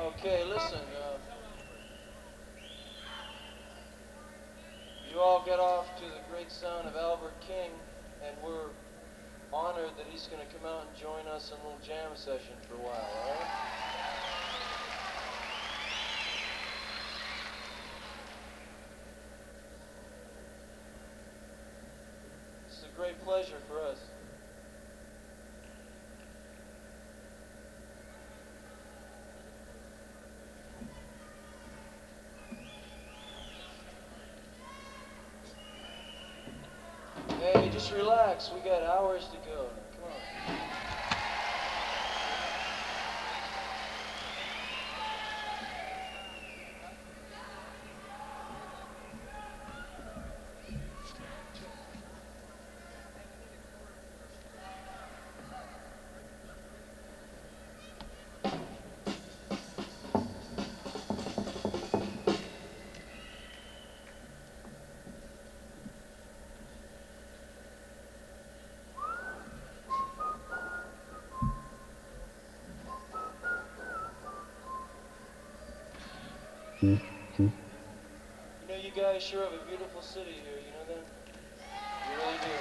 Okay, listen, you all get off to the great sound of Albert King, and we're honored that he's going to come out and join us in a little jam session for a while, all right? It's a great pleasure for us. Hey, just relax. We got hours to go. Come on. You know, you guys sure have a beautiful city here, you know that? You really do.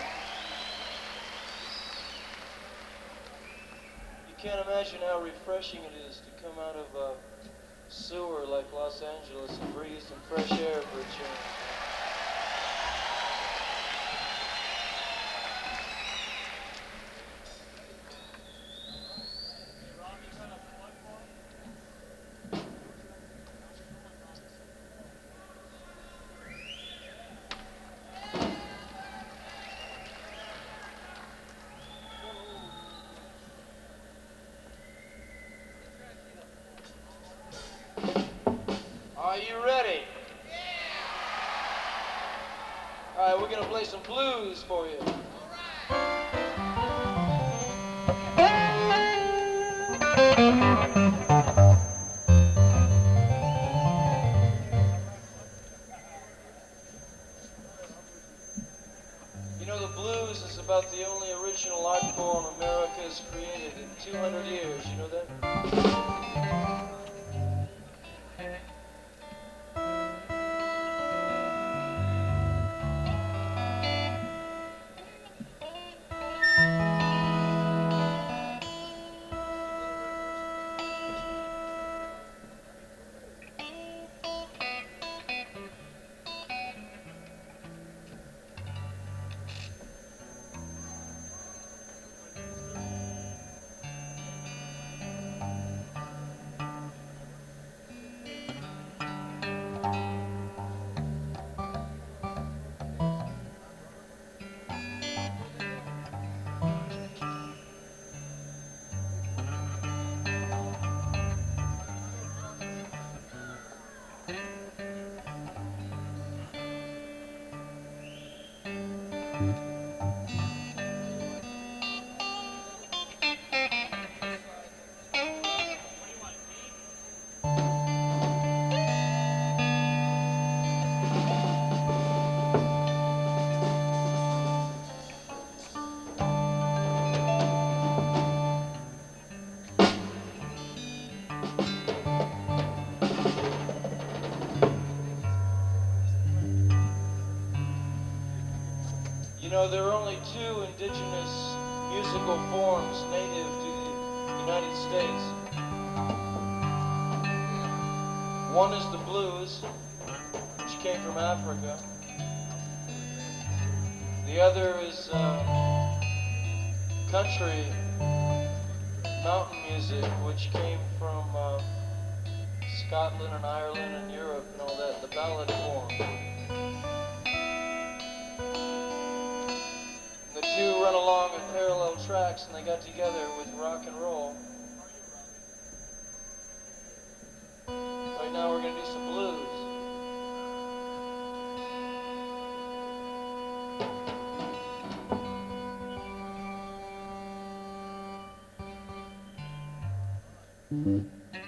You can't imagine how refreshing it is to come out of a sewer like Los Angeles and breathe some fresh air for a change. Are you ready? All right, we're gonna play some blues for you. You know, the blues is about the only original art form America has created in 200 years. You know that? You know, there are only two indigenous musical forms native to the United States. One is the blues, which came from Africa. The other is country mountain music, which came from Scotland and Ireland and Europe and all that, the ballad form. The two run along in parallel tracks, and they got together with rock and roll. Right now we're going to do some blues. Mm-hmm.